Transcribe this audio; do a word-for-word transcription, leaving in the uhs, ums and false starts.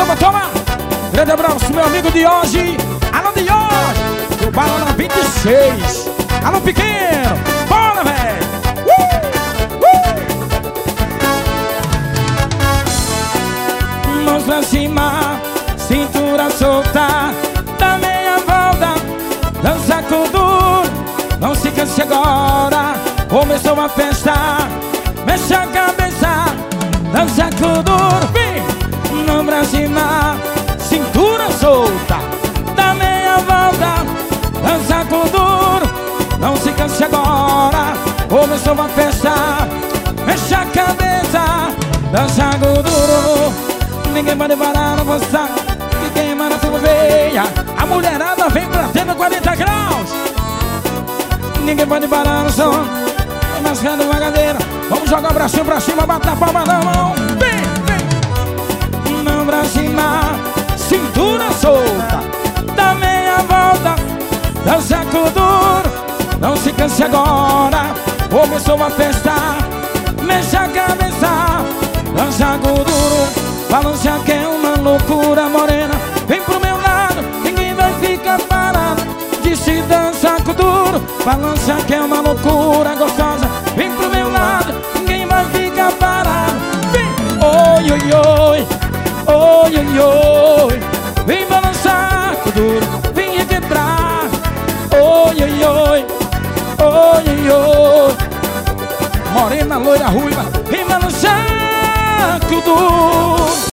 toma, toma. Grande abraço, meu amigo Dioge. Alô, Dioge. Do Balão vinte e seis. Alô, pequeno. Bora, velho. Uh, uh. Mãos pra cima, cintura solta, dá meia volta, dança com duro. Não se canse agora, começou a festa. Mexe a cabeça, dança com duro. Vem! Mão pra cima, cintura solta, dá meia volta, dança com duro. Não se canse agora, começou a festa. Mexe a cabeça, dança com duro. Ninguém pode parar, não gostar que queima na sua veia. A mulherada vem batendo quarenta graus. Ninguém pode parar no som, mascando uma cadeira. Vamos jogar o bracinho pra cima, bate a palma na mão. Vem, vem. Mão pra cima, cintura solta, dá meia volta, dança com duro. Não se canse agora, começou a festa. Mexe a cabeça, dança com duro. Balança que é uma loucura, morena. Vem pro meu lado, ninguém vai ficar parado. Disse dança com duro. Balança que é uma loucura gostosa. Vem pro meu lado, ninguém vai ficar parado. Vem, oi, oi, oi, oi, oi, oi. Vem balançar com duro, vem requebrar. Oi, oi, oi, oi, oi, oi. Morena, loira, ruiva, vem balançar com duro.